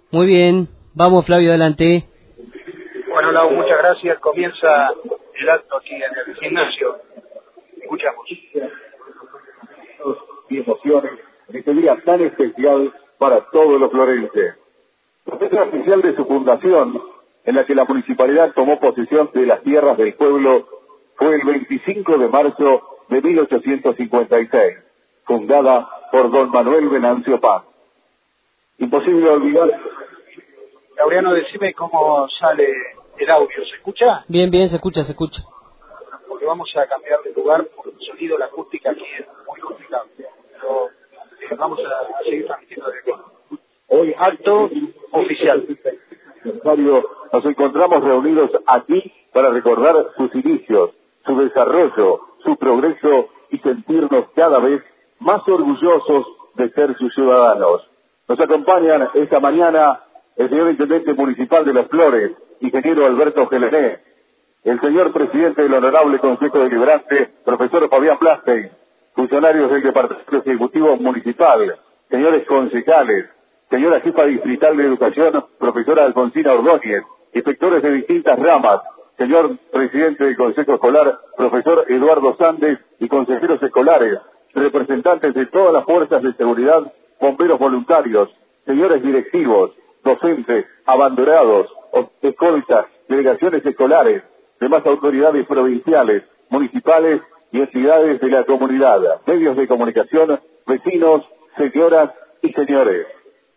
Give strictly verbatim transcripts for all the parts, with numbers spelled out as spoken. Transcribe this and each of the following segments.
Muy bien, vamos Flavio, adelante. Bueno, Lau, muchas gracias. Comienza el acto aquí en el gimnasio. Escuchamos. Y emociones en este día tan especial para todos los florenses. La fecha oficial de su fundación, en la que la municipalidad tomó posesión de las tierras del pueblo, fue el veinticinco de marzo de mil ochocientos cincuenta y seis, fundada por don Manuel Venancio Paz. Imposible olvidar. Laureano, decime cómo sale el audio. ¿Se escucha? Bien, bien, se escucha, se escucha. Porque vamos a cambiar de lugar porque el sonido, la acústica aquí es muy complicado. Pero eh, vamos a seguir transmitiendo de aquí. Hoy acto oficial. Mario, nos encontramos reunidos aquí para recordar sus inicios, su desarrollo, su progreso y sentirnos cada vez más orgullosos de ser sus ciudadanos. Nos acompañan esta mañana el señor Intendente Municipal de Las Flores, ingeniero Alberto Gelené, el señor Presidente del Honorable Consejo Deliberante, profesor Fabián Plastein, funcionarios del Departamento Ejecutivo Municipal, señores concejales, señora Jefa Distrital de Educación, profesora Alfonsina Ordóñez, inspectores de distintas ramas, señor Presidente del Consejo Escolar, profesor Eduardo Sández y consejeros escolares, representantes de todas las fuerzas de seguridad, bomberos voluntarios, señores directivos, docentes, abanderados, escoltas, delegaciones escolares, demás autoridades provinciales, municipales y entidades de la comunidad, medios de comunicación, vecinos, señoras y señores.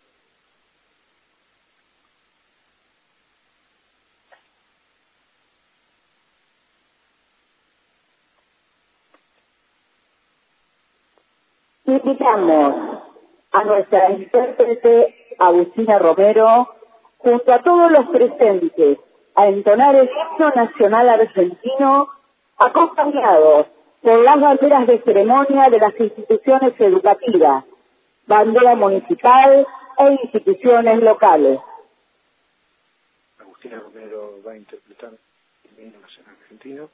Invitamos a nuestra intérprete Agustina Romero, junto a todos los presentes, a entonar el himno nacional argentino, acompañados por las banderas de ceremonia de las instituciones educativas, bandera municipal e instituciones locales. Agustina Romero va a interpretar el himno nacional argentino.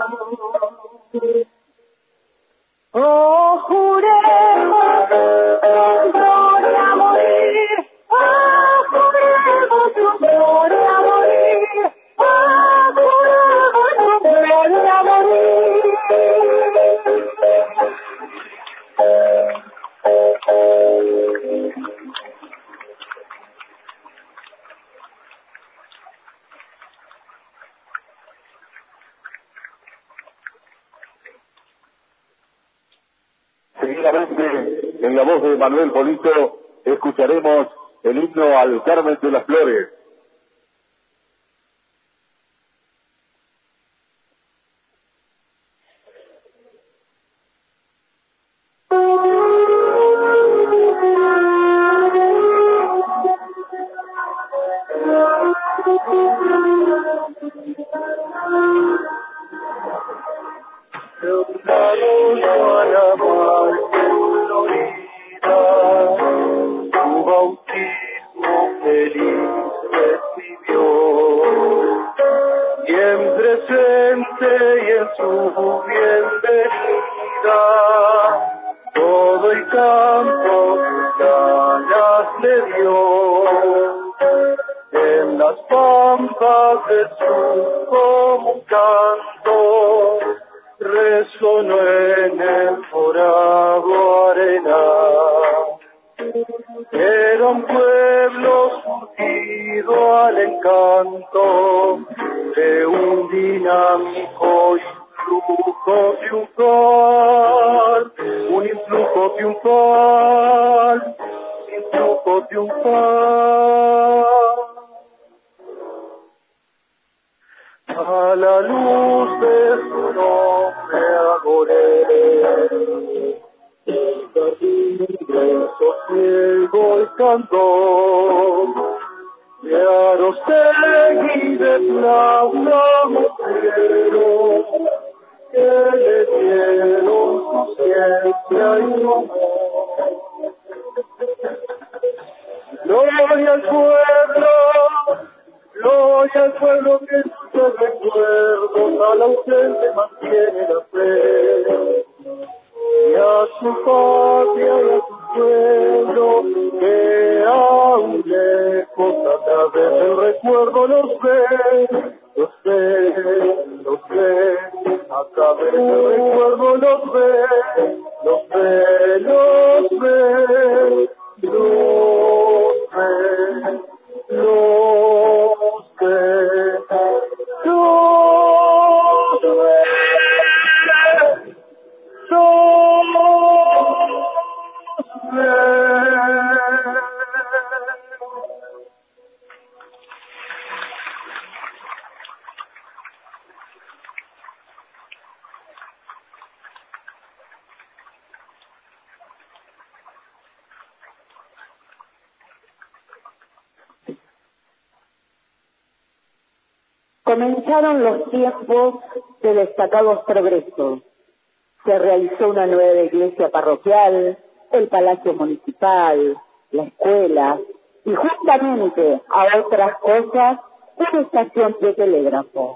Oh, juremos tu gloria morir. Oh, juremos tu gloria morir. Oh, juremos tu gloria morir. Seguidamente, en la voz de Manuel Polito, escucharemos el himno al Carmen de las Flores. Comenzaron los tiempos de destacados progresos. Se realizó una nueva iglesia parroquial, el palacio municipal, la escuela y justamente a otras cosas una estación de telégrafo.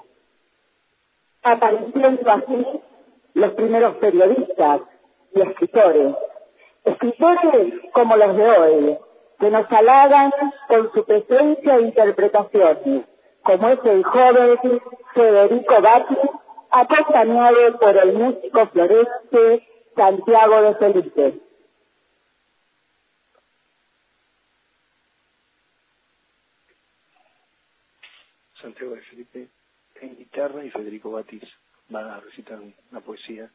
Apareciendo así los primeros periodistas y escritores, escritores como los de hoy, que nos halagan con su presencia e interpretaciones, como es el joven Federico Bati, acompañado por el músico florense Santiago de Felipe. Santiago de Felipe en guitarra y Federico Batis va a recitar una poesía.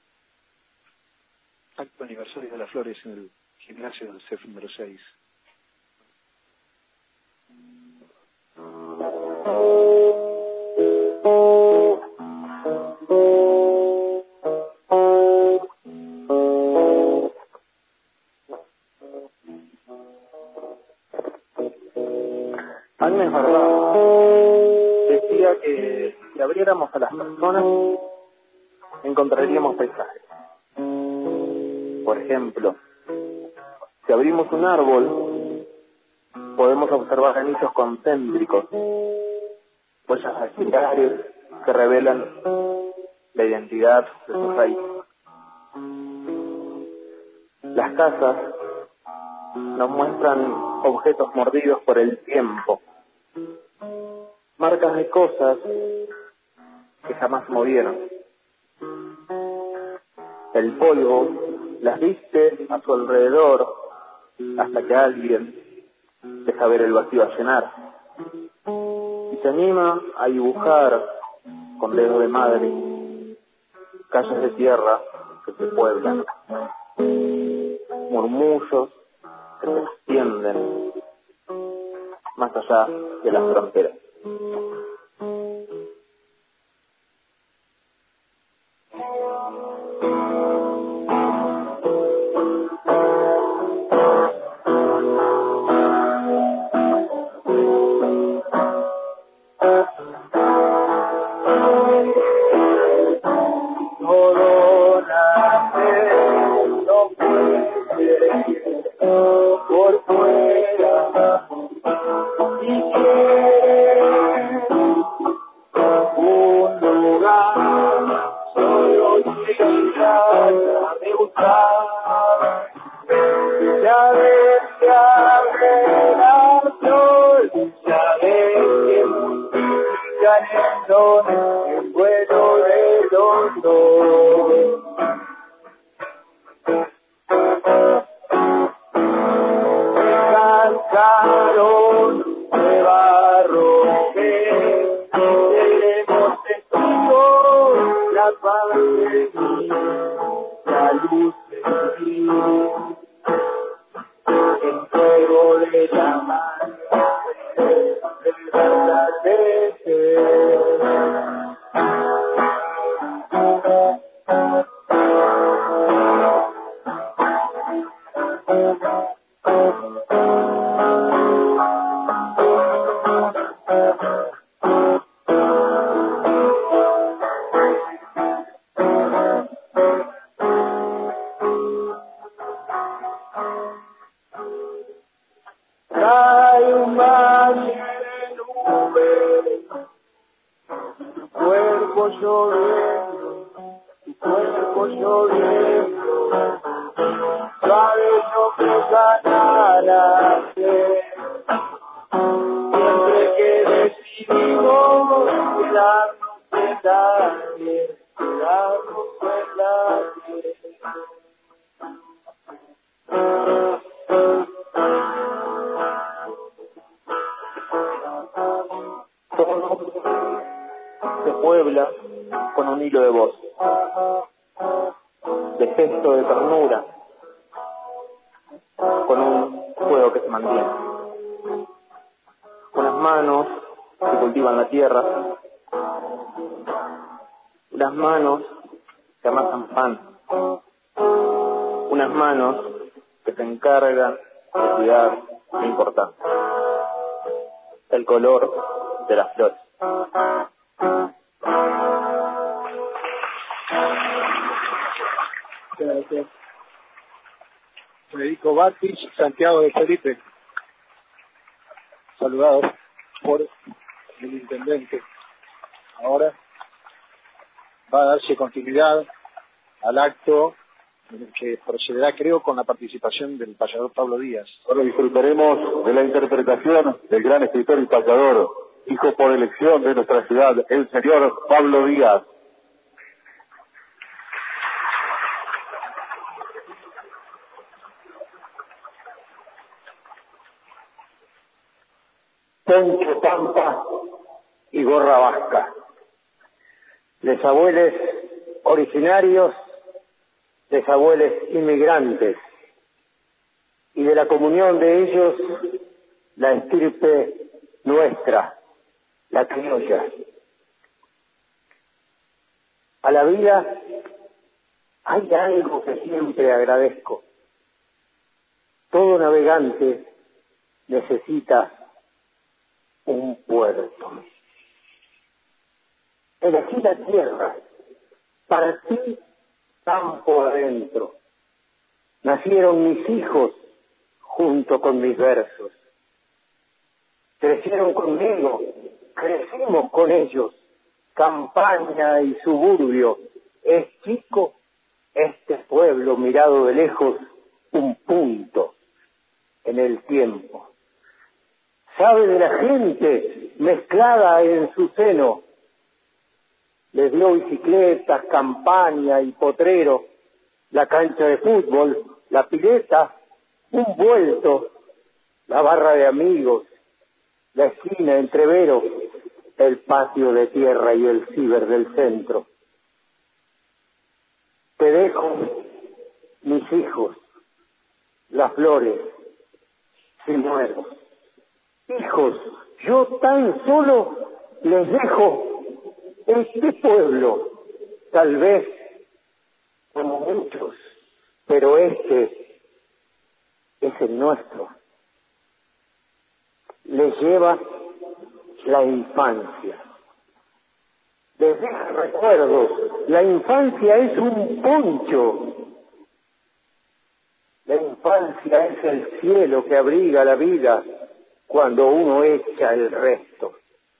Acto aniversario de las Flores en el gimnasio del C E F número seis. Agnes Barrada decía que si abriéramos a las personas encontraríamos paisajes. Por ejemplo, si abrimos un árbol podemos observar anillos concéntricos, huellas dactilares que revelan la identidad de su raíz. Las casas nos muestran objetos mordidos por el tiempo, marcas de cosas que jamás movieron. El polvo las viste a su alrededor hasta que alguien deja ver el vacío a llenar y se anima a dibujar con dedo de madre calles de tierra que se pueblan, murmullos que se extienden más allá de las fronteras. Federico Batis, Santiago de Felipe, saludados por el intendente. Ahora va a darse continuidad al acto en el que procederá, creo, con la participación del payador Pablo Díaz. Ahora disfrutaremos de la interpretación del gran escritor y payador, hijo por elección de nuestra ciudad, el señor Pablo Díaz. Poncho Pampa y gorra vasca, les abuelos originarios, les abuelos inmigrantes, y de la comunión de ellos la estirpe nuestra, la criolla. A la vida hay algo que siempre agradezco. Todo navegante necesita un puerto. Elegí la tierra, para ti campo adentro. Nacieron mis hijos junto con mis versos. Crecieron conmigo, crecimos con ellos. campaña y suburbio, es chico este pueblo mirado de lejos, un punto en el tiempo. Sabe de la gente mezclada en su seno. Les dio bicicletas, campaña y potrero, la cancha de fútbol, la pileta, un vuelto, la barra de amigos, la esquina entrevero, el patio de tierra y el ciber del centro. Te dejo, mis hijos, las flores, si muero. Hijos, yo tan solo les dejo este pueblo, tal vez como muchos, pero este es el nuestro. Les lleva la infancia. Les deja recuerdos. La infancia es un poncho. La infancia es el cielo que abriga la vida cuando uno echa el resto.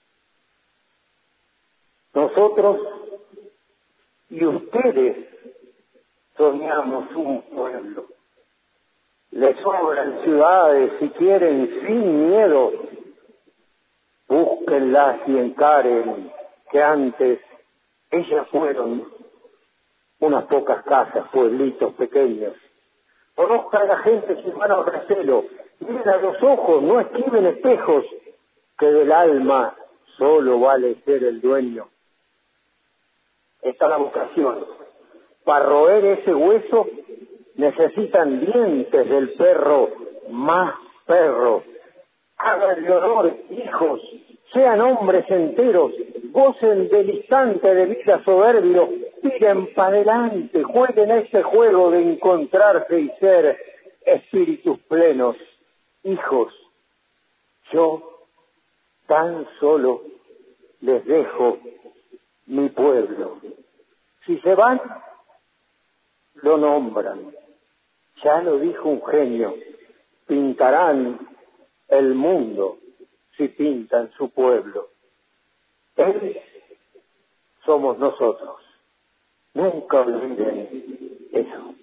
Nosotros y ustedes soñamos un pueblo. Les sobran ciudades si quieren sin miedo. Búsquenlas y encaren que antes ellas fueron unas pocas casas, pueblitos pequeños. Conozcan a la gente sin mano recelo. Miren a los ojos, no esquiven espejos, que del alma solo vale ser el dueño. Esta es la vocación. Para roer ese hueso necesitan dientes del perro más perro. Háganle honor, hijos, sean hombres enteros, gocen del instante de vida soberbio, tiren para adelante, jueguen ese juego de encontrarse y ser espíritus plenos. Hijos, yo tan solo les dejo mi pueblo. Si se van, lo nombran. Ya lo dijo un genio, pintarán el mundo si pintan su pueblo. Él somos nosotros. Nunca olviden eso.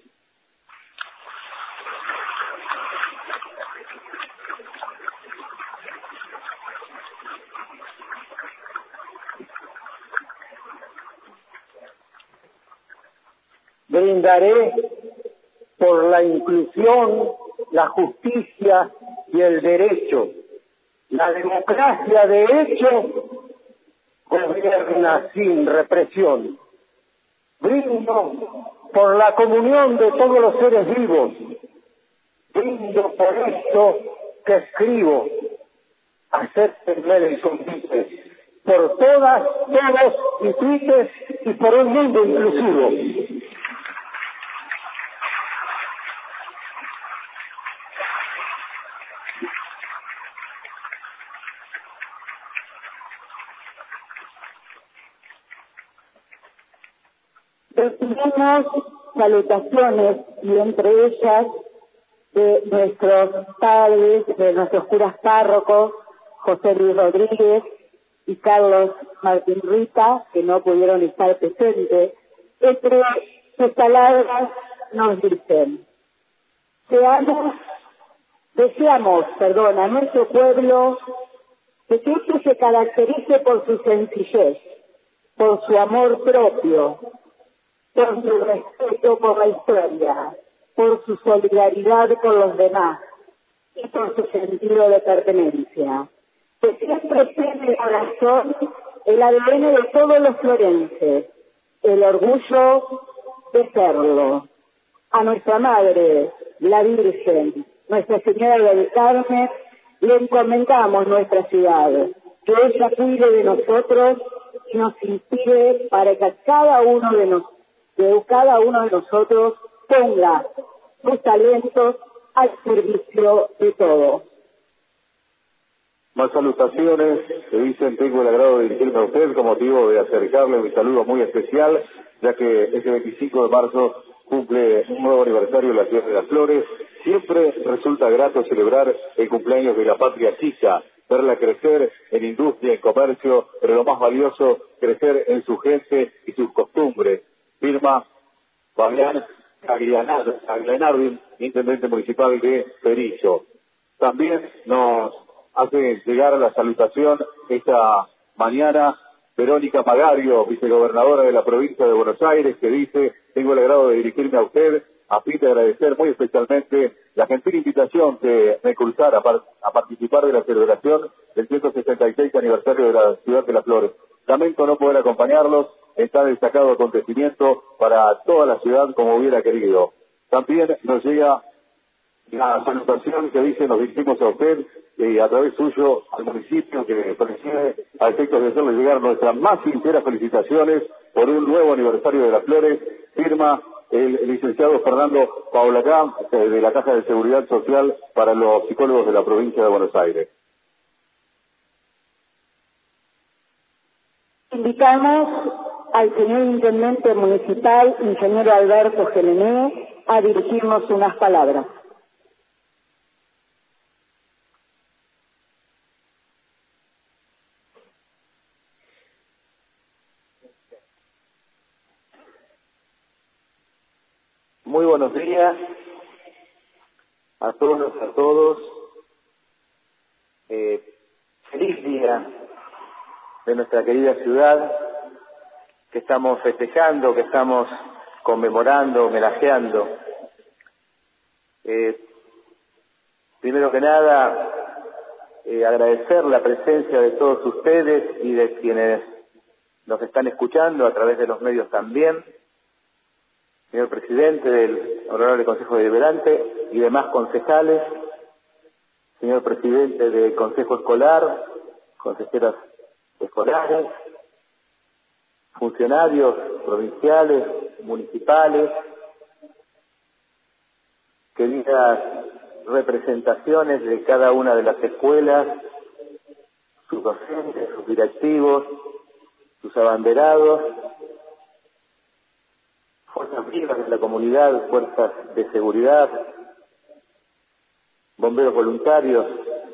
Brindaré por la inclusión, la justicia y el derecho. La democracia de hecho gobierna sin represión. Brindo por la comunión de todos los seres vivos. Brindo por esto que escribo. Acéptenme el convite. Por todas, todos y tuites y por un mundo inclusivo. Recibimos salutaciones y entre ellas de nuestros padres, de nuestros curas párrocos, José Luis Rodríguez y Carlos Martín Rita, que no pudieron estar presentes. Entre sus palabras nos dicen: Seamos, deseamos, perdón, a nuestro pueblo que siempre se caracterice por su sencillez, por su amor propio, por su respeto por la historia, por su solidaridad con los demás y por su sentido de pertenencia. Que siempre esté en el corazón el A D N de todos los florenses, el orgullo de serlo. A nuestra Madre, la Virgen, Nuestra Señora del Carmen, le encomendamos nuestra ciudad, que ella cuide de nosotros y nos inspire para que cada uno de nosotros que cada uno de nosotros ponga sus talentos al servicio de todos. Más salutaciones, se dicen, tengo el agrado de dirigirme a usted con motivo de acercarle un saludo muy especial, ya que este veinticinco de marzo cumple un nuevo aniversario de la ciudad de Las Flores. Siempre resulta grato celebrar el cumpleaños de la patria chica, verla crecer en industria, en comercio, pero lo más valioso, crecer en su gente y sus costumbres. Firma Fabián Aglianardi, intendente municipal de Perillo. También nos hace llegar la salutación esta mañana Verónica Magario, vicegobernadora de la provincia de Buenos Aires, que dice: tengo el agrado de dirigirme a usted a fin de agradecer muy especialmente la gentil invitación que me cruzara a, par a participar de la celebración del ciento sesenta y seis aniversario de la ciudad de Las Flores. Lamento no poder acompañarlos en tan destacado acontecimiento para toda la ciudad como hubiera querido. También nos llega la salutación que dice: nos dirigimos a usted y a través suyo al municipio que preside, a efectos de hacerle llegar nuestras más sinceras felicitaciones por un nuevo aniversario de Las Flores. Firma el licenciado Fernando Paulacán, de la Caja de Seguridad Social para los psicólogos de la provincia de Buenos Aires. Invitamos al señor intendente municipal, ingeniero Alberto Gelené, a dirigirnos unas palabras. Muy buenos días a todos, a todos. Eh, feliz día de nuestra querida ciudad, que estamos festejando, que estamos conmemorando, homenajeando. Eh, primero que nada, eh, agradecer la presencia de todos ustedes y de quienes nos están escuchando a través de los medios también. Señor presidente del Honorable Consejo Deliberante y demás concejales, señor presidente del Consejo Escolar, consejeras escolares, funcionarios provinciales, municipales, queridas representaciones de cada una de las escuelas, sus docentes, sus directivos, sus abanderados, fuerzas vivas de la comunidad, fuerzas de seguridad, bomberos voluntarios,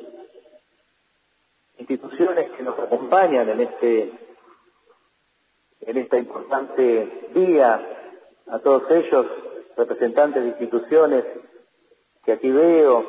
instituciones que nos acompañan en este en esta importante día, a todos ellos, representantes de instituciones que aquí veo,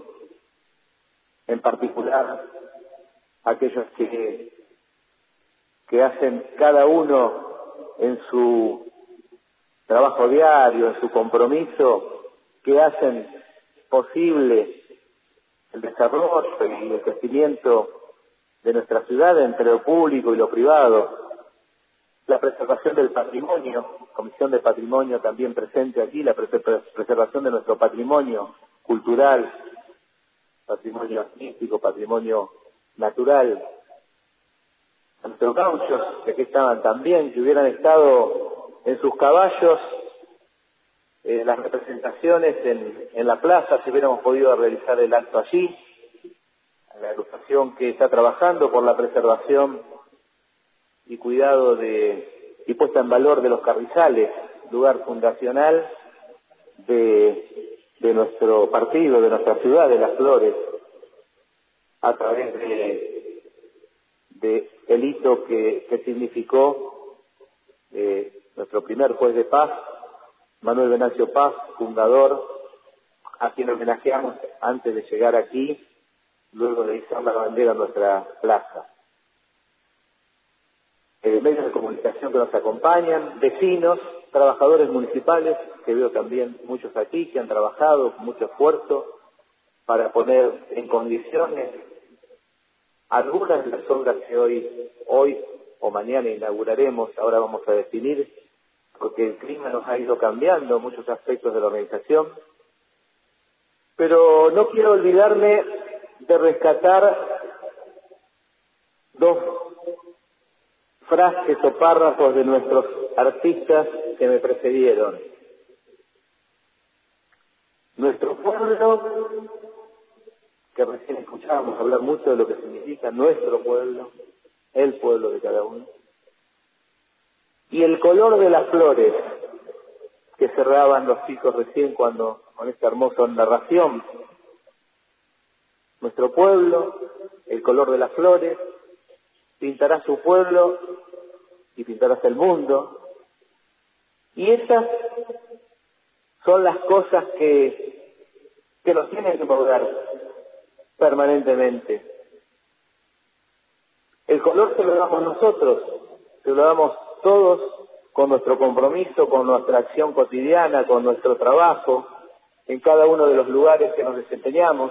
en particular aquellos que que hacen cada uno en su trabajo diario, en su compromiso, que hacen posible el desarrollo y el crecimiento de nuestra ciudad entre lo público y lo privado, la preservación del patrimonio, Comisión de Patrimonio también presente aquí, la preservación de nuestro patrimonio cultural, patrimonio artístico, patrimonio natural, a nuestros gauchos, que aquí estaban también, que hubieran estado en sus caballos, eh, las representaciones en, en la plaza, si hubiéramos podido realizar el acto allí, la agrupación que está trabajando por la preservación y cuidado de y puesta en valor de los carrizales, lugar fundacional de, de nuestro partido, de nuestra ciudad de Las Flores, a través de, de el hito que, que significó eh, nuestro primer juez de paz, Manuel Venancio Paz, fundador, a quien homenajeamos antes de llegar aquí, luego de izar la bandera en nuestra plaza. Eh, medios de comunicación que nos acompañan, vecinos, trabajadores municipales, que veo también muchos aquí, que han trabajado con mucho esfuerzo para poner en condiciones algunas de las obras que hoy, hoy o mañana inauguraremos. Ahora vamos a definir, porque el clima nos ha ido cambiando muchos aspectos de la organización, pero no quiero olvidarme de rescatar dos frases o párrafos de nuestros artistas que me precedieron. Nuestro pueblo, que recién escuchábamos hablar mucho de lo que significa nuestro pueblo, el pueblo de cada uno, y el color de las flores, que cerraban los chicos recién cuando con esta hermosa narración nuestro pueblo, el color de las flores, pintarás su pueblo y pintarás el mundo. Y esas son las cosas que, que nos tienen que mover permanentemente. El color se lo damos nosotros, se lo damos todos con nuestro compromiso, con nuestra acción cotidiana, con nuestro trabajo, en cada uno de los lugares que nos desempeñamos,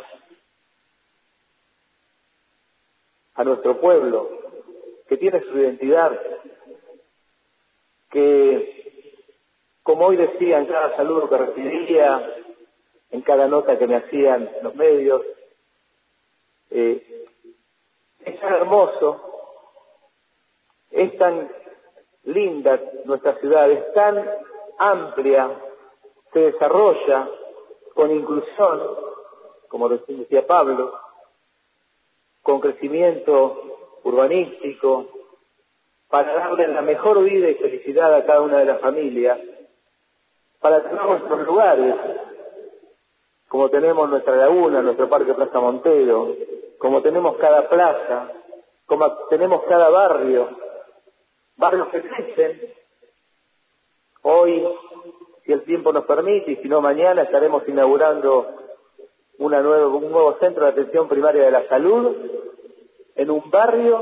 a nuestro pueblo, que tiene su identidad, que, como hoy decía en cada saludo que recibía, en cada nota que me hacían los medios, eh, es tan hermoso, es tan linda nuestra ciudad, es tan amplia, se desarrolla con inclusión, como decía Pablo, con crecimiento urbanístico, para darle la mejor vida y felicidad a cada una de las familias, para tener nuestros lugares, como tenemos nuestra laguna, nuestro Parque Plaza Montero, como tenemos cada plaza, como tenemos cada barrio, barrios que crecen. Hoy, si el tiempo nos permite, y si no mañana, estaremos inaugurando una nueva, un nuevo centro de atención primaria de la salud en un barrio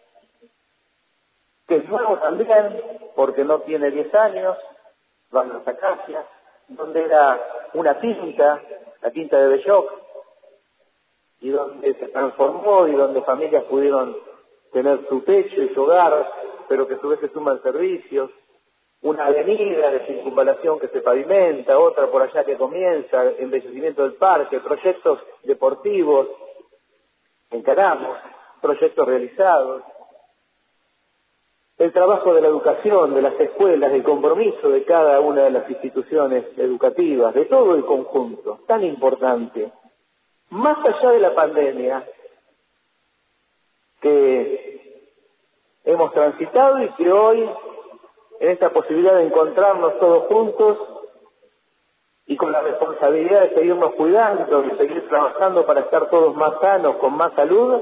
que es nuevo también, porque no tiene diez años, Barrio Las Acacias, donde era una quinta, la quinta de Belloc, y donde se transformó y donde familias pudieron tener su techo y su hogar, pero que a su vez se suman servicios, una avenida de circunvalación que se pavimenta, otra por allá que comienza, embellecimiento del parque, proyectos deportivos, encaramos, proyectos realizados, el trabajo de la educación, de las escuelas, el compromiso de cada una de las instituciones educativas, de todo el conjunto, tan importante, más allá de la pandemia que hemos transitado y que hoy, en esta posibilidad de encontrarnos todos juntos y con la responsabilidad de seguirnos cuidando, de seguir trabajando para estar todos más sanos, con más salud,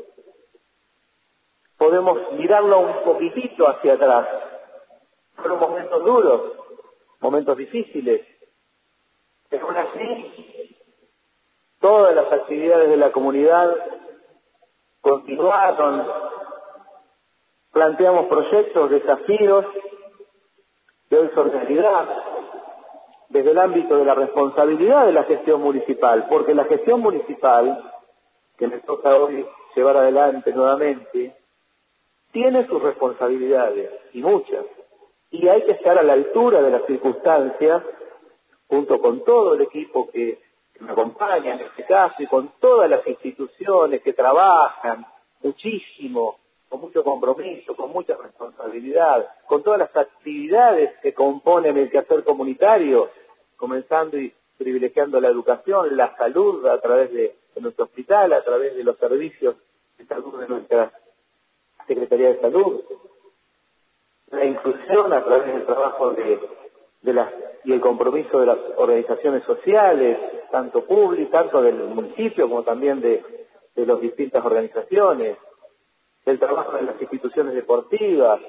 podemos mirarlo un poquitito hacia atrás. Fueron momentos duros, momentos difíciles, pero aún así, todas las actividades de la comunidad continuaron, planteamos proyectos, desafíos, de hoy solidaridad, desde el ámbito de la responsabilidad de la gestión municipal, porque la gestión municipal, que me toca hoy llevar adelante nuevamente, tiene sus responsabilidades, y muchas, y hay que estar a la altura de las circunstancias, junto con todo el equipo que, que me acompaña en este caso, y con todas las instituciones que trabajan muchísimo, con mucho compromiso, con mucha responsabilidad, con todas las actividades que componen el quehacer comunitario, comenzando y privilegiando la educación, la salud a través de, de nuestro hospital, a través de los servicios de salud de nuestra Secretaría de Salud, la inclusión a través del trabajo de, de las y el compromiso de las organizaciones sociales, tanto públicas, tanto del municipio como también de, de las distintas organizaciones, el trabajo de las instituciones deportivas,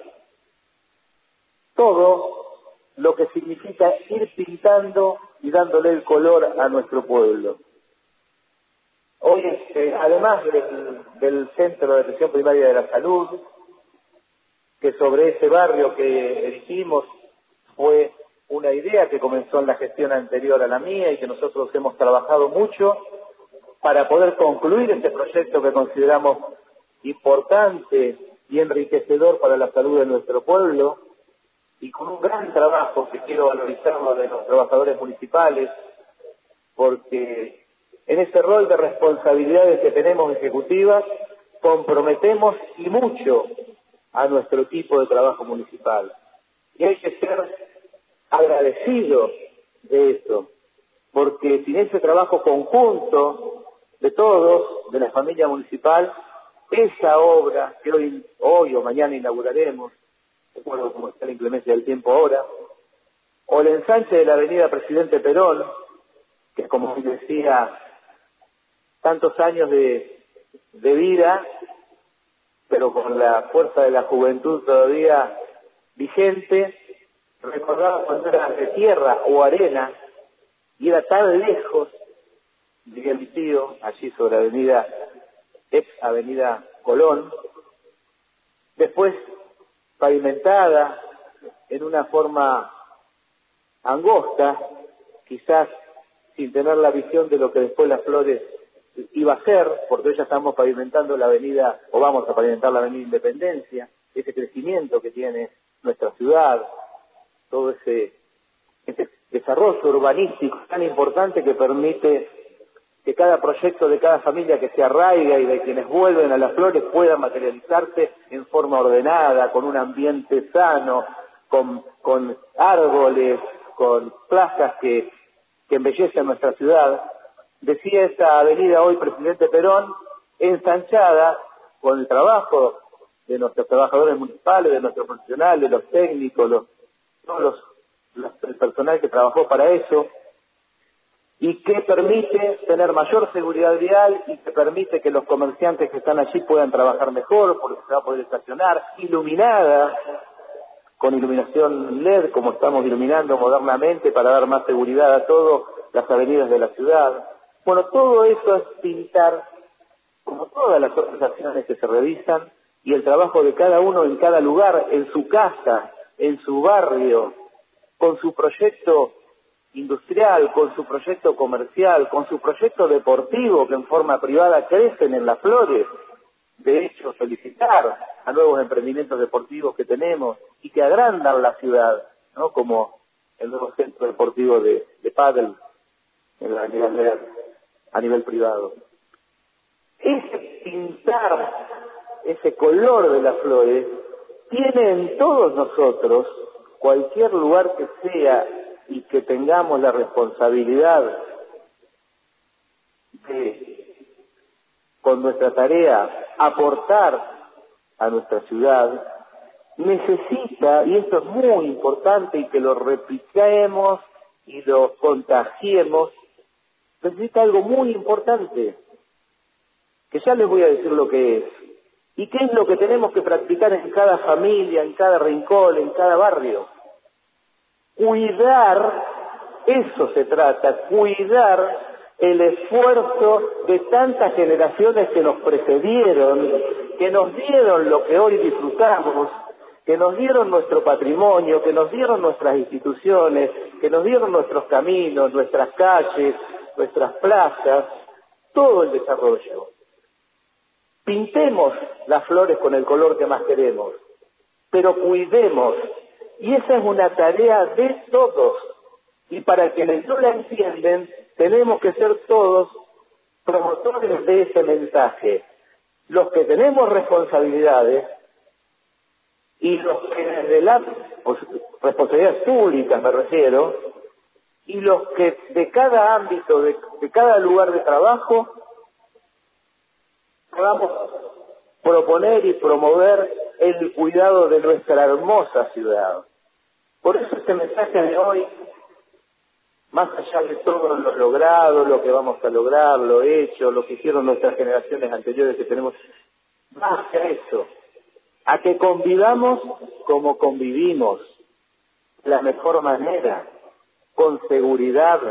todo lo que significa ir pintando y dándole el color a nuestro pueblo. Hoy, este, además del, del Centro de Atención Primaria de la Salud, que sobre ese barrio que elegimos fue una idea que comenzó en la gestión anterior a la mía y que nosotros hemos trabajado mucho para poder concluir este proyecto que consideramos importante y enriquecedor para la salud de nuestro pueblo, y con un gran trabajo que quiero valorizarlo de los trabajadores municipales, porque en ese rol de responsabilidades que tenemos ejecutivas, comprometemos y mucho a nuestro equipo de trabajo municipal. Y hay que ser agradecidos de eso, porque sin ese trabajo conjunto de todos, de la familia municipal, esa obra que hoy, hoy o mañana inauguraremos, recuerdo cómo está la inclemencia del tiempo ahora, o el ensanche de la avenida Presidente Perón, que como decía, tantos años de, de vida, pero con la fuerza de la juventud todavía vigente, recordaba cuando era de tierra o arena, y era tan lejos, diría mi tío, allí sobre avenida, ex avenida Colón, después pavimentada en una forma angosta, quizás sin tener la visión de lo que después Las Flores iba a ser, porque hoy ya estamos pavimentando la avenida, o vamos a pavimentar la avenida Independencia, ese crecimiento que tiene nuestra ciudad, todo ese, ese desarrollo urbanístico tan importante que permite que cada proyecto de cada familia que se arraiga y de quienes vuelven a Las Flores pueda materializarse en forma ordenada, con un ambiente sano, con, con árboles, con plazas que, que embellecen nuestra ciudad. Decía esta avenida hoy Presidente Perón, ensanchada con el trabajo de nuestros trabajadores municipales, de nuestros profesionales, de los técnicos, los, todos los, los, el personal que trabajó para eso, y que permite tener mayor seguridad vial y que permite que los comerciantes que están allí puedan trabajar mejor, porque se va a poder estacionar, iluminada, con iluminación L E D, como estamos iluminando modernamente para dar más seguridad a todas las avenidas de la ciudad. Bueno, todo eso es pintar, como todas las otras acciones que se realizan, y el trabajo de cada uno en cada lugar, en su casa, en su barrio, con su proyecto industrial, con su proyecto comercial, con su proyecto deportivo que en forma privada crecen en Las Flores. De hecho, felicitar a nuevos emprendimientos deportivos que tenemos y que agrandan la ciudad, ¿no? Como el nuevo centro deportivo de, de pádel en la avenida a nivel privado. Ese pintar, ese color de Las Flores, tiene en todos nosotros, cualquier lugar que sea, y que tengamos la responsabilidad de, con nuestra tarea, aportar a nuestra ciudad, necesita, y esto es muy importante y que lo repliquemos y lo contagiemos, necesita algo muy importante, que ya les voy a decir lo que es, y qué es lo que tenemos que practicar en cada familia, en cada rincón, en cada barrio. Cuidar, eso se trata, cuidar el esfuerzo de tantas generaciones que nos precedieron, que nos dieron lo que hoy disfrutamos, que nos dieron nuestro patrimonio, que nos dieron nuestras instituciones, que nos dieron nuestros caminos, nuestras calles, nuestras plazas, todo el desarrollo. Pintemos las flores con el color que más queremos, pero cuidemos. Y esa es una tarea de todos. Y para quienes no la entienden, tenemos que ser todos promotores de ese mensaje. Los que tenemos responsabilidades y los que desde la pues, responsabilidades públicas me refiero, y los que de cada ámbito, de, de cada lugar de trabajo, podamos proponer y promover el cuidado de nuestra hermosa ciudad. Por eso este mensaje de hoy, más allá de todo lo logrado, lo que vamos a lograr, lo hecho, lo que hicieron nuestras generaciones anteriores que tenemos, más que eso, a que convivamos como convivimos, de la mejor manera, con seguridad,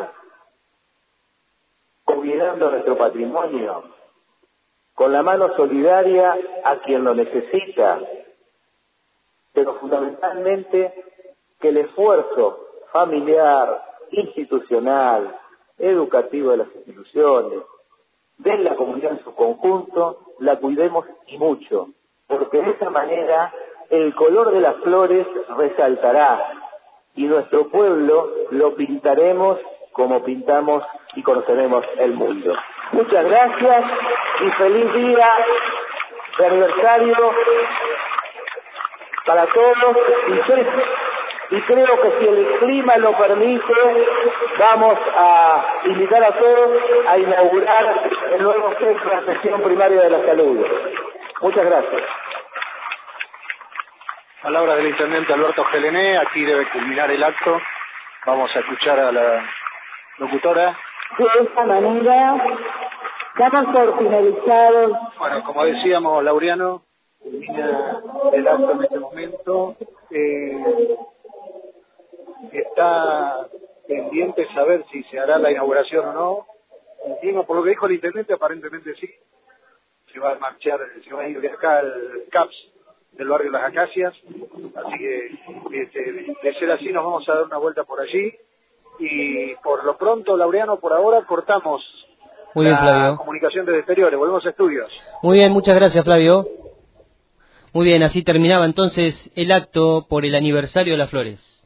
cuidando nuestro patrimonio, con la mano solidaria a quien lo necesita, pero fundamentalmente que el esfuerzo familiar, institucional, educativo de las instituciones, de la comunidad en su conjunto, la cuidemos y mucho, porque de esa manera el color de las flores resaltará y nuestro pueblo lo pintaremos como pintamos y conoceremos el mundo. Muchas gracias y feliz día de aniversario para todos, y, y creo que si el clima lo permite, vamos a invitar a todos a inaugurar el nuevo centro de atención primaria de la salud. Muchas gracias. Palabra del intendente Alberto Gelené. Aquí debe culminar el acto. Vamos a escuchar a la locutora. De esta manera Damos por finalizados. Bueno, como decíamos, Laureano, termina el acto en este momento. Eh, está pendiente saber si se hará la inauguración o no. Entiendo, por lo que dijo el intendente, aparentemente sí. Se va a marchar, se va a ir de acá al C A P S del barrio Las Acacias. Así que, este, de ser así, nos vamos a dar una vuelta por allí. Y por lo pronto, Laureano, por ahora cortamos Muy bien, la Flavio. comunicación desde exteriores. Volvemos a estudios. Muy bien, muchas gracias, Flavio. Muy bien, así terminaba entonces el acto por el aniversario de las flores.